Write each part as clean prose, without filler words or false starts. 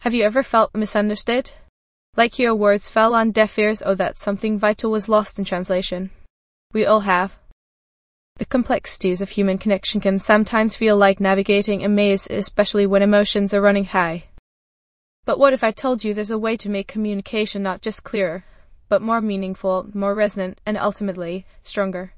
Have you ever felt misunderstood? Like your words fell on deaf ears or that something vital was lost in translation? We all have. The complexities of human connection can sometimes feel like navigating a maze, especially when emotions are running high. But what if I told you there's a way to make communication not just clearer, but more meaningful, more resonant, and ultimately, stronger?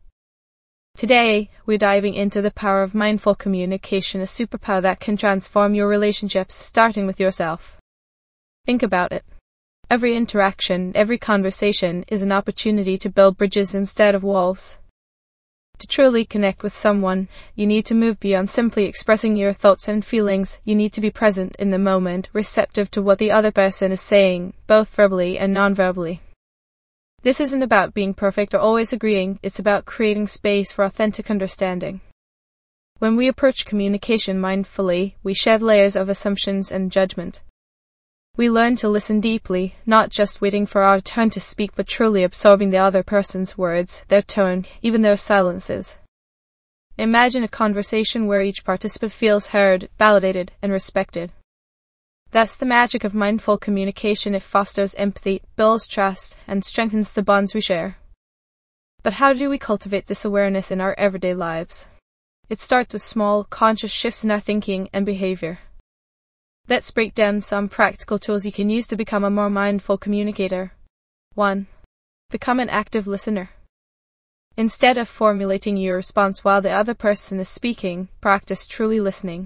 Today, we're diving into the power of mindful communication, a superpower that can transform your relationships, starting with yourself. Think about it. Every interaction, every conversation is an opportunity to build bridges instead of walls. To truly connect with someone, you need to move beyond simply expressing your thoughts and feelings. You need to be present in the moment, receptive to what the other person is saying, both verbally and non-verbally. This isn't about being perfect or always agreeing, it's about creating space for authentic understanding. When we approach communication mindfully, we shed layers of assumptions and judgment. We learn to listen deeply, not just waiting for our turn to speak, but truly absorbing the other person's words, their tone, even their silences. Imagine a conversation where each participant feels heard, validated, and respected. That's the magic of mindful communication. It fosters empathy, builds trust, and strengthens the bonds we share. But how do we cultivate this awareness in our everyday lives? It starts with small, conscious shifts in our thinking and behavior. Let's break down some practical tools you can use to become a more mindful communicator. 1. Become an active listener. Instead of formulating your response while the other person is speaking, practice truly listening.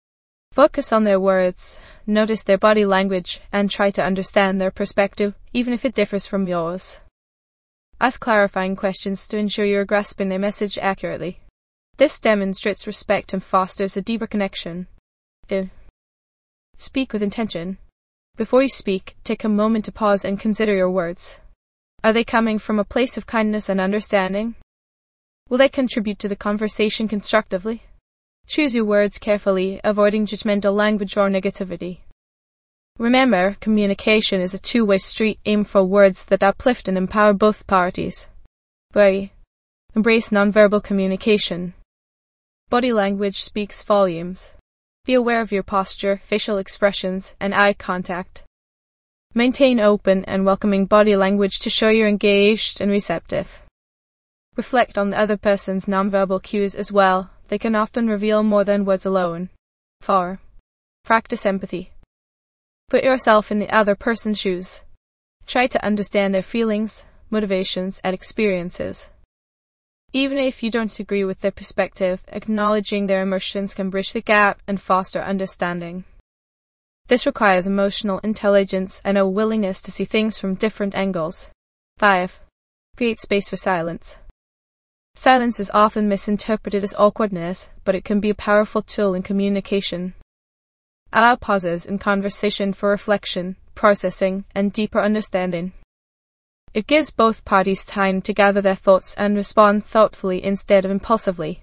Focus on their words, notice their body language, and try to understand their perspective, even if it differs from yours. Ask clarifying questions to ensure you're grasping their message accurately. This demonstrates respect and fosters a deeper connection. 2. Speak with intention. Before you speak, take a moment to pause and consider your words. Are they coming from a place of kindness and understanding? Will they contribute to the conversation constructively? Choose your words carefully, avoiding judgmental language or negativity. Remember, communication is a two-way street. Aim for words that uplift and empower both parties. 3. Embrace nonverbal communication. Body language speaks volumes. Be aware of your posture, facial expressions, and eye contact. Maintain open and welcoming body language to show you're engaged and receptive. Reflect on the other person's nonverbal cues as well. They can often reveal more than words alone. 4. Practice empathy. Put yourself in the other person's shoes. Try to understand their feelings, motivations, and experiences. Even if you don't agree with their perspective, acknowledging their emotions can bridge the gap and foster understanding. This requires emotional intelligence and a willingness to see things from different angles. 5. Create space for silence. Silence is often misinterpreted as awkwardness, but it can be a powerful tool in communication. Allow pauses in conversation for reflection, processing, and deeper understanding. It gives both parties time to gather their thoughts and respond thoughtfully instead of impulsively.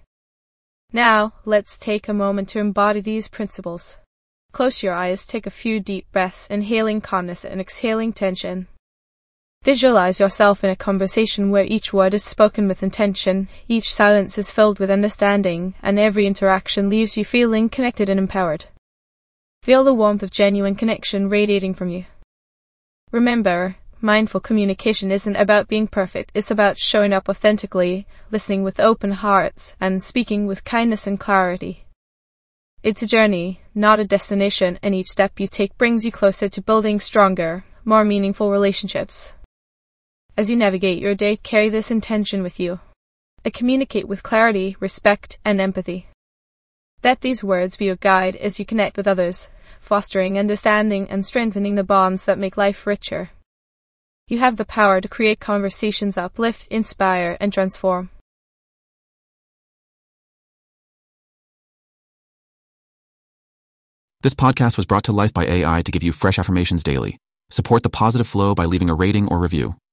Now, let's take a moment to embody these principles. Close your eyes, take a few deep breaths, inhaling calmness and exhaling tension. Visualize yourself in a conversation where each word is spoken with intention, each silence is filled with understanding, and every interaction leaves you feeling connected and empowered. Feel the warmth of genuine connection radiating from you. Remember, mindful communication isn't about being perfect, it's about showing up authentically, listening with open hearts, and speaking with kindness and clarity. It's a journey, not a destination, and each step you take brings you closer to building stronger, more meaningful relationships. As you navigate your day, carry this intention with you. Communicate with clarity, respect, and empathy. Let these words be your guide as you connect with others, fostering understanding and strengthening the bonds that make life richer. You have the power to create conversations that uplift, inspire, and transform. This podcast was brought to life by AI to give you fresh affirmations daily. Support the positive flow by leaving a rating or review.